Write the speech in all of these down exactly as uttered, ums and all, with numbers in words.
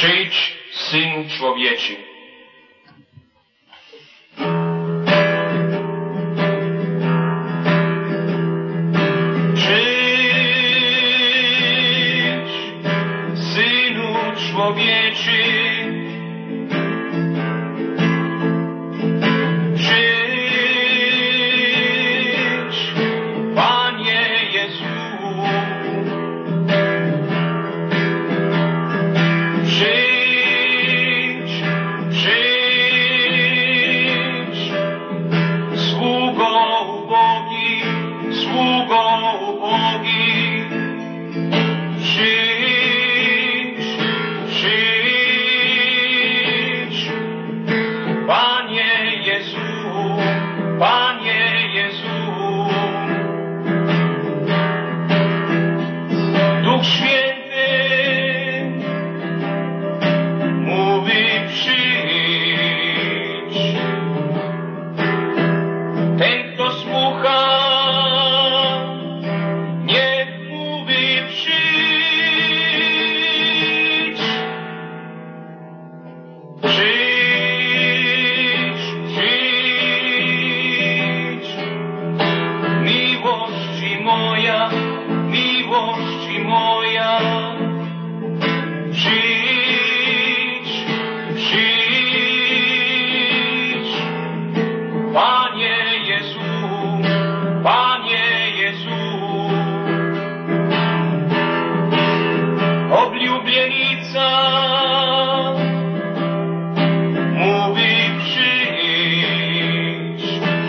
Przyjdź, Synu Człowieczy. Przyjdź, Synu Człowieczy. Przyjdź, Panie Jezu. Przyjdź, przyjdź, sługo ubogi, sługo ubogi. Przyjdź, przyjdź, Panie Jezu, Panie Jezu. Duch Święty mówi przyjdź. Ten, kto słucha, niech mówi przyjdź. Przyjdź, przyjdź, miłości moja, miłości moja. Przyjdź, przyjdź, Panie Jezu, Panie Jezu. Oblubienica mówi przyjdź.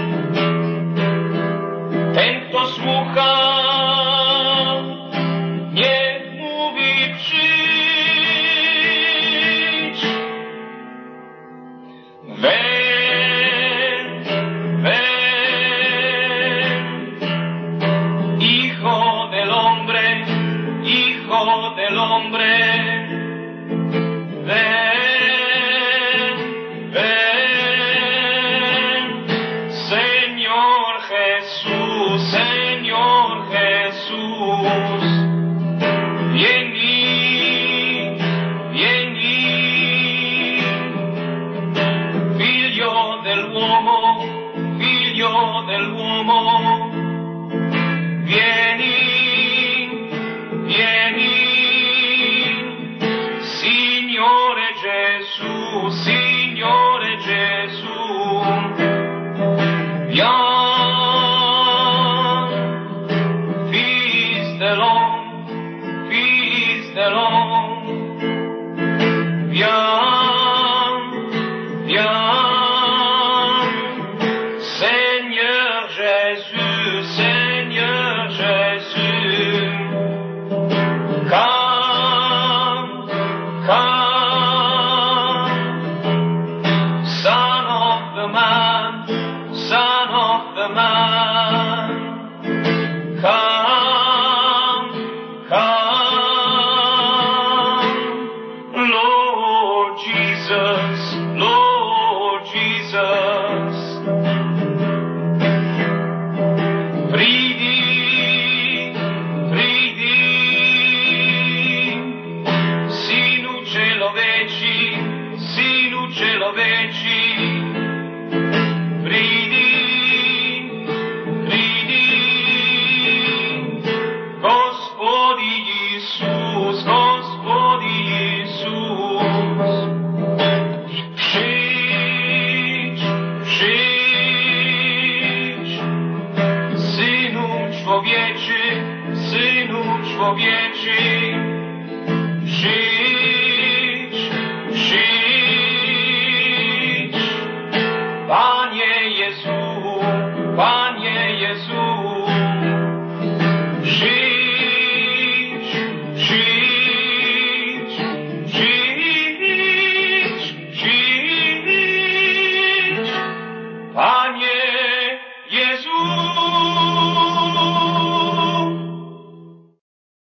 Ten, kto słucha, niech mówi przyjdź. Ven, ven, Hijo del hombre, Hijo del hombre. Ven, ven, Señor Jesús, Señor Jesús. Vieni, vieni, figlio dell'uomo, figlio dell'uomo. Vieni, vieni, Signore Gesù, Signore Gesù. Viens, Fils de l'homme, Fils de l'homme. Viens, viens, Seigneur Jésus, Seigneur Jésus. Come, come, Son of the man, Son of the man. Come, come, Lord Jesus, Lord Jesus. Pridi, pridi, Synu Człowieczy, Synu Człowieczy. Pridi, pridi, Gospodi Jezus, Gospodi Jezus. Przyjdź, przyjdź, Synu Człowieczy, Synu Człowieczy. Przyjdź.